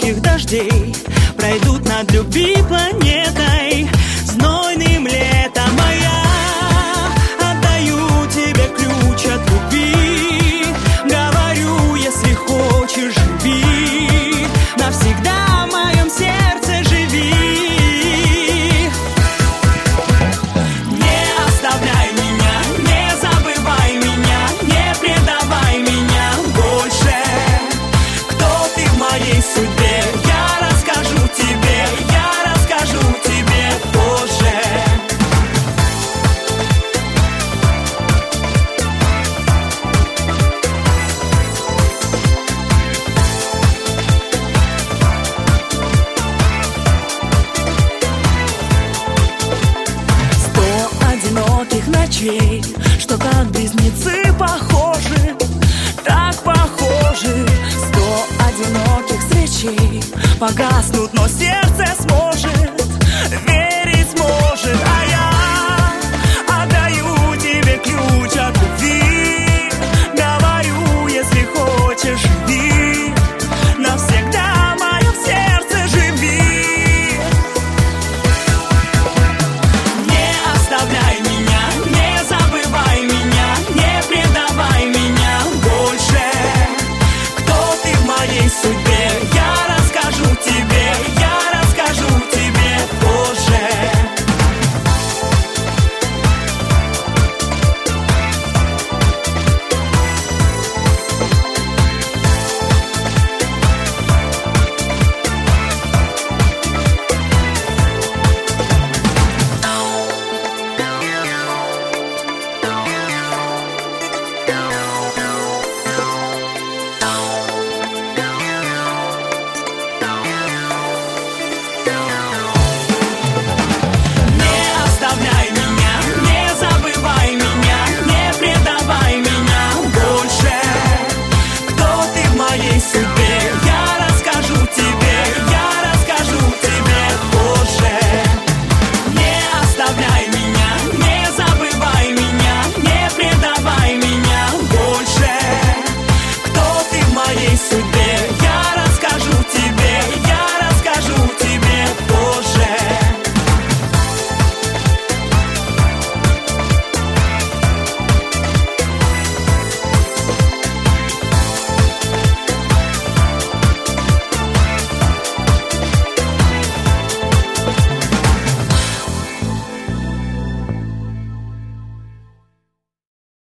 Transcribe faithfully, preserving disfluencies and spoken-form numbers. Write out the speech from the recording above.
одиноких дождей пройдут над любви планетой знойным летом. А я отдаю тебе ключ от любви, говорю, если хочешь, живи навсегда в моем сердце, живи. Не оставляй меня, не забывай меня, не предавай меня больше. Кто ты в моей судьбе, я расскажу тебе, я расскажу тебе позже. Сто одиноких ночей, что как близнецы похожи, так похожи. Сто одиноких свечей погаснут, но сердце сможет верить.